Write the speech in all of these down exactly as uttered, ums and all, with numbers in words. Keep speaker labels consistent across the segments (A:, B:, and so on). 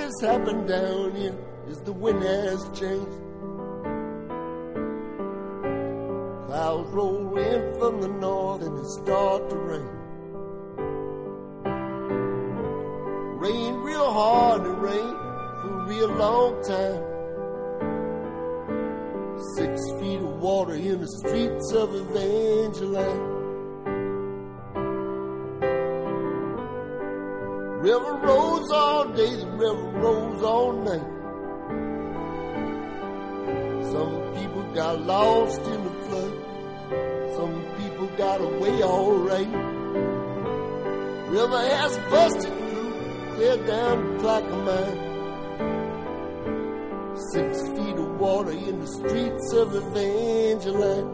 A: has happened down here is the wind has changed. Clouds roll in from the north and it start to rain. Rain real hard and rain for a real long time. Six feet of water in the streets of Evangeline. River rolls all day, the river rolls all night. Some people got lost in the flood. Some people got away all right. River has busted through, clear down the Clackamas. Six feet of water in the streets of Evangeline.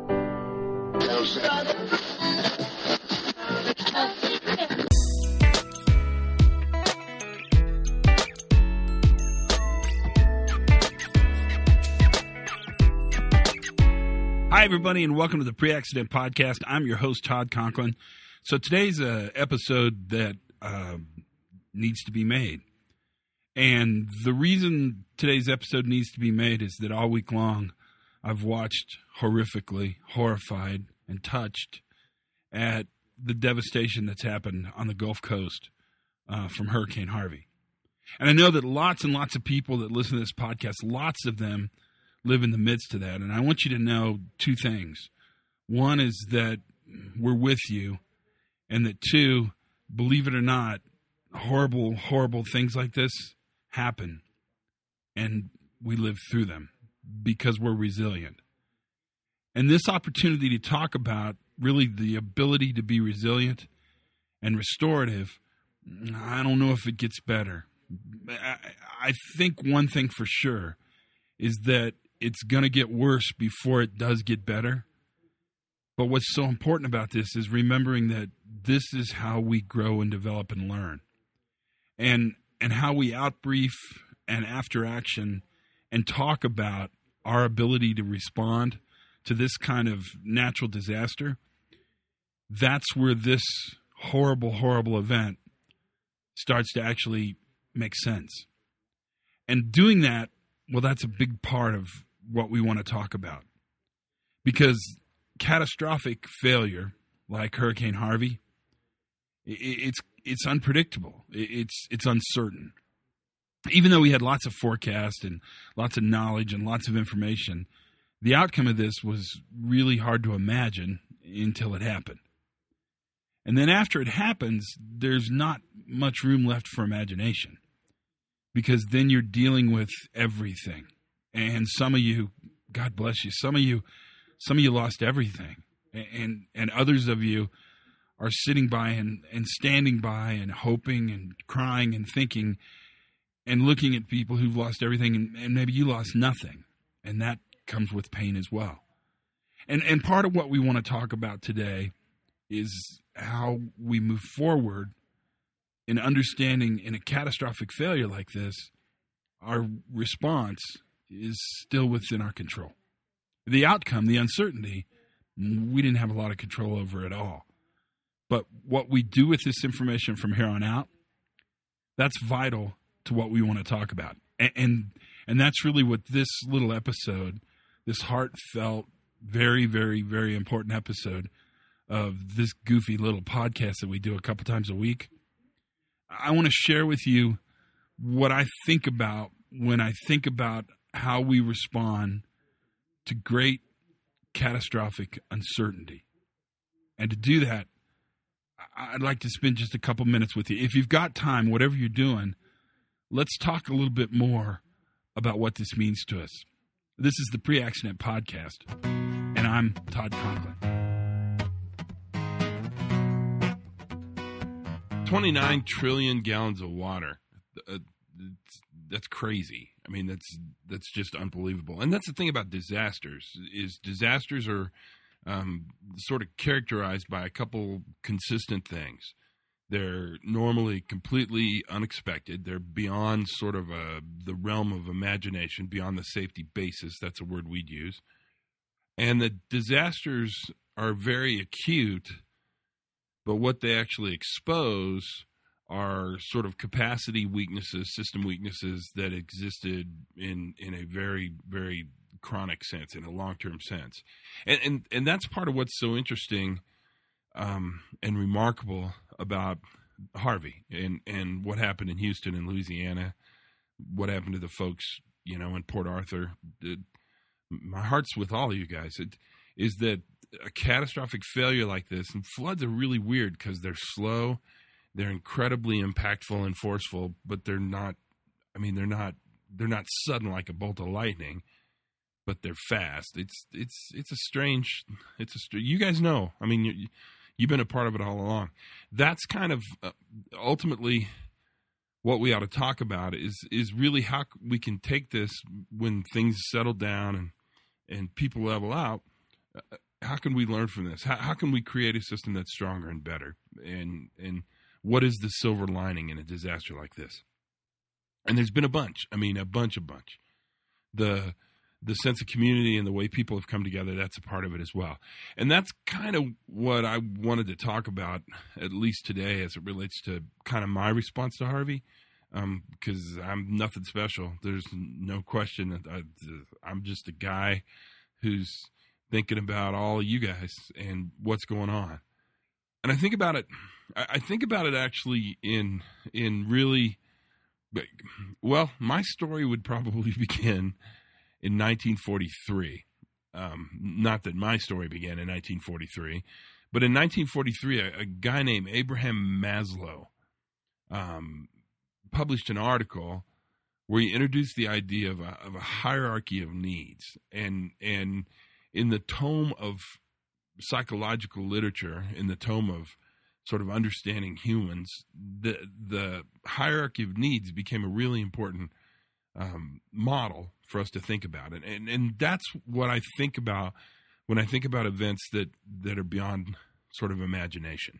B: Hi, everybody, and welcome to the Pre-Accident Podcast. I'm your host, Todd Conklin. So today's an episode that uh, needs to be made. And the reason today's episode needs to be made is that all week long I've watched horrifically, horrified, and touched at the devastation that's happened on the Gulf Coast uh, from Hurricane Harvey. And I know that lots and lots of people that listen to this podcast, lots of them live in the midst of that. And I want you to know two things. One is that we're with you, and that two, believe it or not, horrible, horrible things like this happen, and we live through them because we're resilient. And this opportunity to talk about really the ability to be resilient and restorative, I don't know if it gets better. I, I think one thing for sure is that it's going to get worse before it does get better. But what's so important about this is remembering that this is how we grow and develop and learn. And and how we outbrief and after action and talk about our ability to respond to this kind of natural disaster, that's where this horrible, horrible event starts to actually make sense. And doing that, well, that's a big part of what we want to talk about. Because catastrophic failure, like Hurricane Harvey, it's it's unpredictable. It's it's uncertain. Even though we had lots of forecast and lots of knowledge and lots of information, the outcome of this was really hard to imagine until it happened. And then after it happens, there's not much room left for imagination, because then you're dealing with everything. And some of you, God bless you, some of you, some of you lost everything. And and others of you are sitting by and, and standing by and hoping and crying and thinking and looking at people who've lost everything, and, and maybe you lost nothing. And that comes with pain as well. And and part of what we want to talk about today is how we move forward in understanding in a catastrophic failure like this, our response is still within our control. The outcome, the uncertainty, we didn't have a lot of control over at all. But what we do with this information from here on out, that's vital to what we want to talk about. And, and, and that's really what this little episode, this heartfelt, very, very, very important episode of this goofy little podcast that we do a couple times a week, I want to share with you what I think about when I think about how we respond to great catastrophic uncertainty. And to do that, I'd like to spend just a couple minutes with you. If you've got time, whatever you're doing, let's talk a little bit more about what this means to us. This is the Pre-Accident Podcast, and I'm Todd Conklin. twenty-nine trillion gallons of water. Uh, that's crazy. I mean, that's that's just unbelievable. And that's the thing about disasters, is disasters are um, sort of characterized by a couple consistent things. They're normally completely unexpected. They're beyond sort of a, the realm of imagination, beyond the safety basis. That's a word we'd use. And the disasters are very acute, but what they actually expose
C: are sort of capacity weaknesses, system weaknesses that existed in in a very, very chronic sense, in a long-term sense. And and, and that's part of what's so interesting um, and remarkable about Harvey and, and what happened in Houston and Louisiana, what happened to the folks, you know, in Port Arthur. It, my heart's with all of you guys. It is that a catastrophic failure like this, and floods are really weird because they're slow, they're incredibly impactful and forceful, but they're not, I mean, they're not, they're not sudden like a bolt of lightning, but they're fast. It's, it's, it's a strange, it's a, you guys know, I mean, you, you've been a part of it all along. That's kind of uh, ultimately what we ought to talk about is, is really how we can take this when things settle down and, and people level out. Uh, how can we learn from this? How, how can we create a system that's stronger and better? And, and what is the silver lining in a disaster like this? And there's been a bunch. I mean, a bunch, a bunch. The, the sense of community and the way people have come together, that's a part of it as well. And that's kind of what I wanted to talk about, at least today, as it relates to kind of my response to Harvey, because um, I'm nothing special. There's no question that I, I'm just a guy who's thinking about all of you guys and what's going on. And I think about it, I think about it actually in in really, well, my story would probably begin in nineteen forty-three. Um, not that my story began in nineteen forty-three, but in nineteen forty-three, a, a guy named Abraham Maslow um, published an article where he introduced the idea of a, of a hierarchy of needs. And, and in the tome of psychological literature, in the tome of sort of understanding humans, the, the hierarchy of needs became a really important um, model for us to think about it. And, and that's what I think about when I think about events that, that are beyond sort of imagination,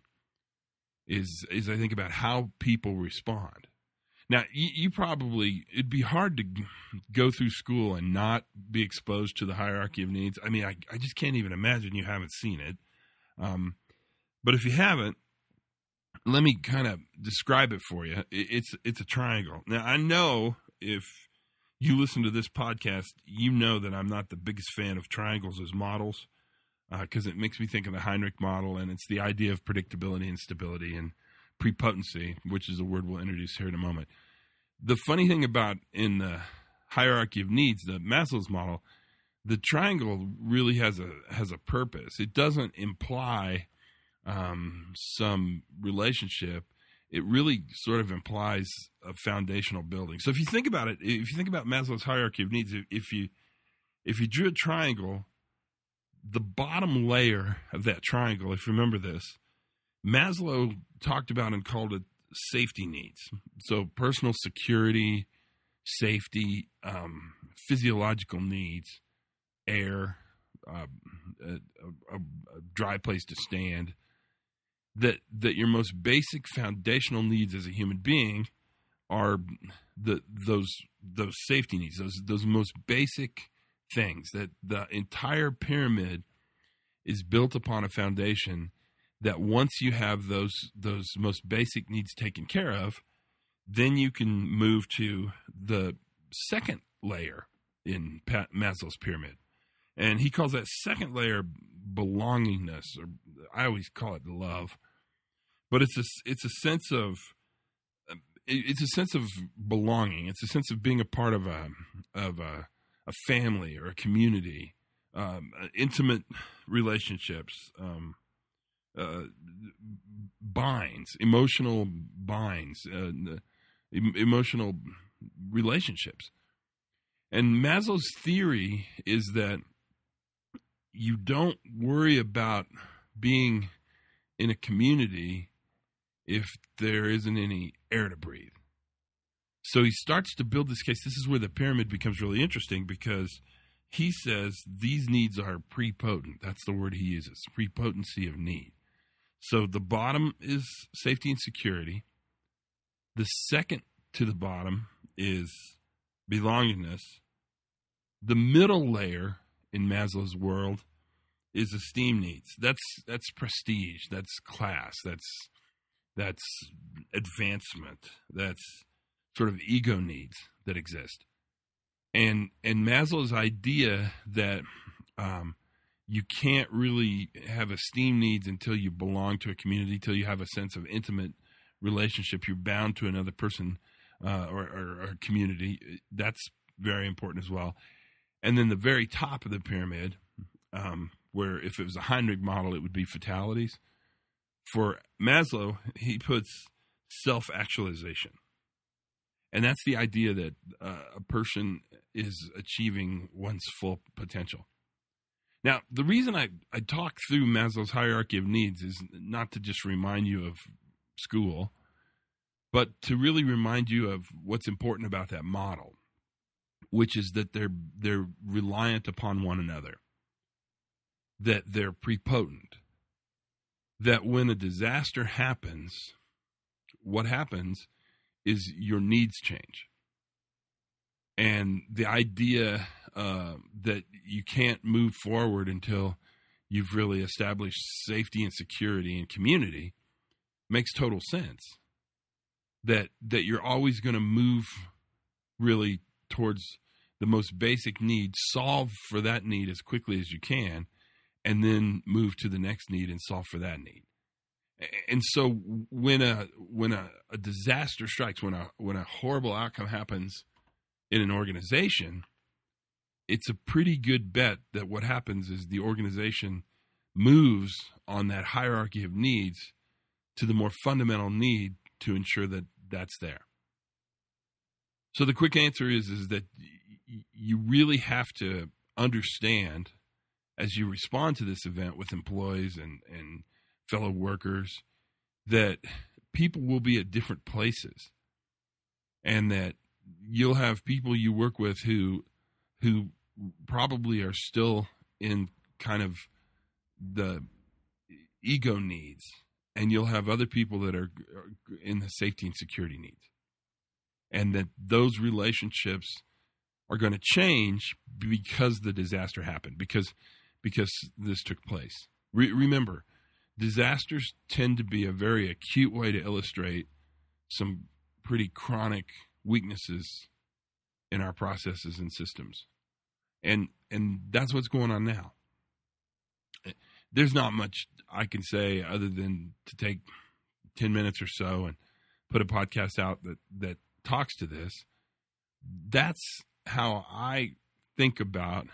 C: is, is I think about how people respond. Now, you, you probably, it'd be hard to go through school and not be exposed to the hierarchy of needs. I mean, I, I just can't even imagine you haven't seen it. Um, but if you haven't, let me kind of describe it for you. It, it's it's a triangle. Now, I know if you listen to this podcast, you know that I'm not the biggest fan of triangles as models because uh, it makes me think of the Heinrich model, and it's the idea of predictability and stability and prepotency, which is a word we'll introduce here in a moment. The funny thing about in the hierarchy of needs, the Maslow's model, the triangle really has a has a purpose. It doesn't imply um, some relationship. It really sort of implies a foundational building. So if you think about it, if you think about Maslow's hierarchy of needs, if you if you drew a triangle, the bottom layer of that triangle, if you remember this, Maslow talked about and called it safety needs. So personal security, safety, um, physiological needs, air, uh, a, a, a dry place to stand, that that your most basic foundational needs as a human being are the those those safety needs, those those most basic things, that the entire pyramid is built upon a foundation that once you have those those most basic needs taken care of, then you can move to the second layer in Pat Maslow's pyramid. And he calls that second layer belongingness, or I always call it love. But it's a, it's a sense of it's a sense of belonging. It's a sense of being a part of a of a, a family or a community, um, intimate relationships, um, uh, binds, emotional binds, uh, emotional relationships. And Maslow's theory is that you don't worry about being in a community if there isn't any air to breathe. So he starts to build this case. This is where the pyramid becomes really interesting, because he says these needs are prepotent. That's the word he uses, prepotency of need. So the bottom is safety and security. The second to the bottom is belongingness. The middle layer in Maslow's world is esteem needs. That's that's prestige. That's class. That's that's advancement, that's sort of ego needs that exist. And and Maslow's idea that um, you can't really have esteem needs until you belong to a community, until you have a sense of intimate relationship, you're bound to another person uh, or, or, or community. That's very important as well. And then the very top of the pyramid, um, where if it was a Heinrich model, it would be fatalities. For Maslow, he puts self-actualization. And that's the idea that uh, a person is achieving one's full potential. Now, the reason I, I talk through Maslow's hierarchy of needs is not to just remind you of school, but to really remind you of what's important about that model, which is that they're they're reliant upon one another, that they're prepotent, that when a disaster happens, what happens is your needs change. And the idea uh, that you can't move forward until you've really established safety and security and community makes total sense. That that you're always going to move really towards the most basic need, solve for that need as quickly as you can, and then move to the next need and solve for that need. And so when a when a, a disaster strikes, when a when a horrible outcome happens in an organization, it's a pretty good bet that what happens is the organization moves on that hierarchy of needs to the more fundamental need to ensure that that's there. So the quick answer is, is that y- you really have to understand as you respond to this event with employees and, and fellow workers that people will be at different places, and that you'll have people you work with who who probably are still in kind of the ego needs, and you'll have other people that are in the safety and security needs, and that those relationships are going to change because the disaster happened, because because this took place. Re- remember, disasters tend to be a very acute way to illustrate some pretty chronic weaknesses in our processes and systems. And and that's what's going on now. There's not much I can say other than to take ten minutes or so and put a podcast out that, that talks to this. That's how I think about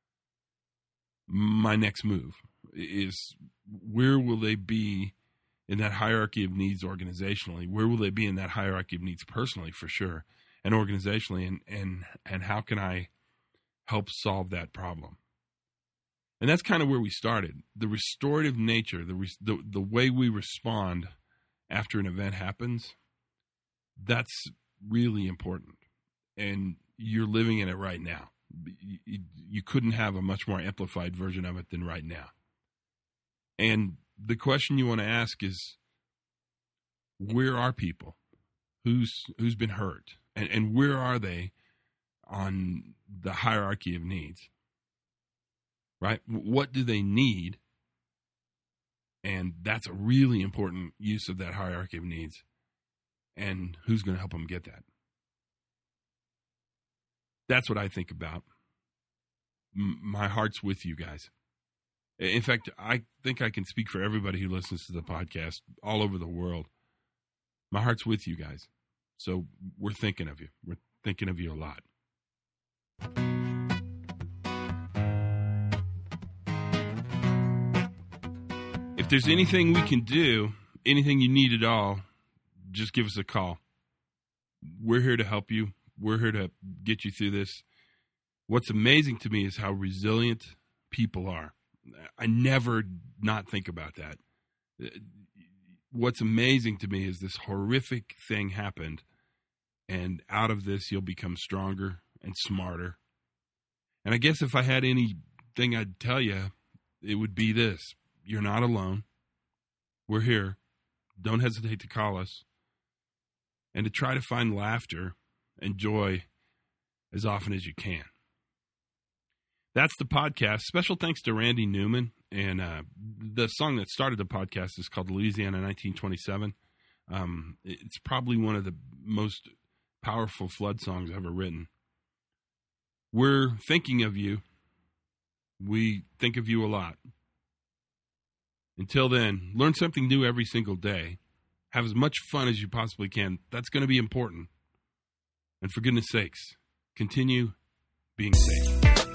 C: my next move, is where will they be in that hierarchy of needs organizationally? Where will they be in that hierarchy of needs personally, for sure, and organizationally? And and and how can I help solve that problem? And that's kind of where we started. The restorative nature, the the, the way we respond after an event happens, that's really important. And you're living in it right now. You, you couldn't have a much more amplified version of it than right now. And the question you want to ask is, where are people? Who's who's been hurt? And, and where are they on the hierarchy of needs? Right? What do they need? And that's a really important use of that hierarchy of needs. And who's going to help them get that? That's what I think about. M- my heart's with you guys. In fact, I think I can speak for everybody who listens to the podcast all over the world. My heart's with you guys. So we're thinking of you. We're thinking of you a lot. If there's anything we can do, anything you need at all, just give us a call. We're here to help you. We're here to get you through this. What's amazing to me is how resilient people are. I never not think about that. What's amazing to me is this horrific thing happened, and out of this you'll become stronger and smarter. And I guess if I had anything I'd tell you, it would be this. You're not alone. We're here. Don't hesitate to call us, and to try to find laughter and joy as often as you can. That's the podcast. Special thanks to Randy Newman. And uh, the song that started the podcast is called Louisiana nineteen twenty-seven. Um, it's probably one of the most powerful flood songs ever written. We're thinking of you. We think of you a lot. Until then, learn something new every single day. Have as much fun as you possibly can. That's going to be important. And for goodness sakes, continue being safe.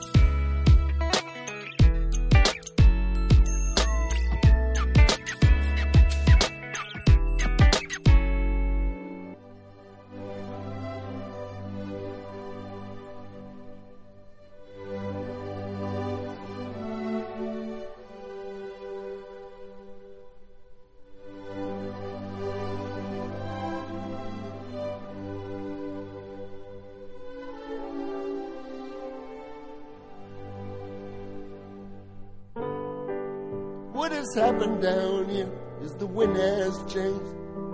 A: What has happened down here is the wind has changed.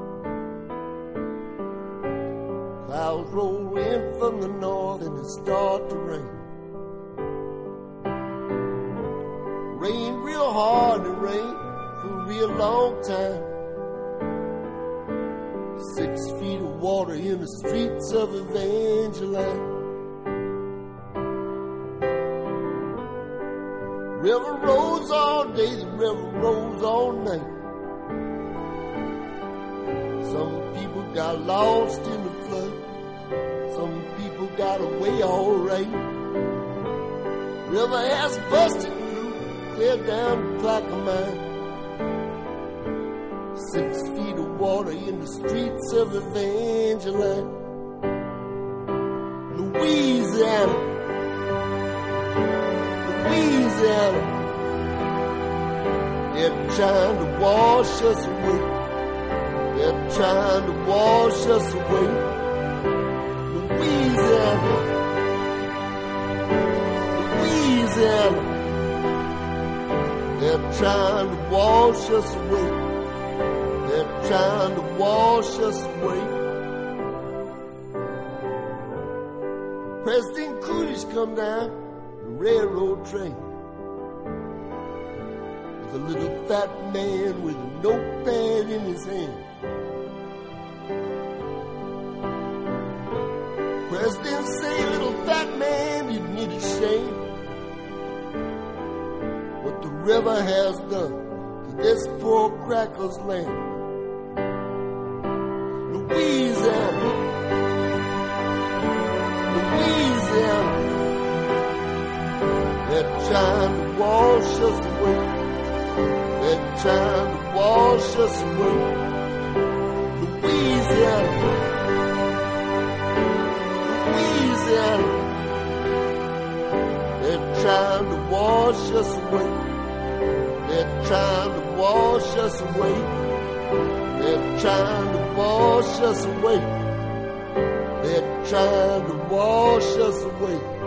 A: Clouds roll in from the north and it starts to rain. Rain real hard and rain for a real long time. Six feet of water in the streets of Evangeline. River rolls all day, the river rolls all night. Some people got lost in the flood. Some people got away all right. River has busted through, clear down to Plaquemine. Six feet of water in the streets of Evangeline. Louisiana. Louisiana, they're trying to wash us away. They're trying to wash us away. Louisiana, Louisiana, they're trying to wash us away. They're trying to wash us away. President Coolidge come down railroad train with a little fat man with a notepad in his hand. President say, little fat man, you need a shame what the river has done to this poor cracker's land. Louisiana, Louisiana, they're trying to wash us away. They're trying to wash us away. Louisiana, Louisiana, they're trying to wash us away. They're trying to wash us away. They're trying to wash us away. They're trying to wash us away.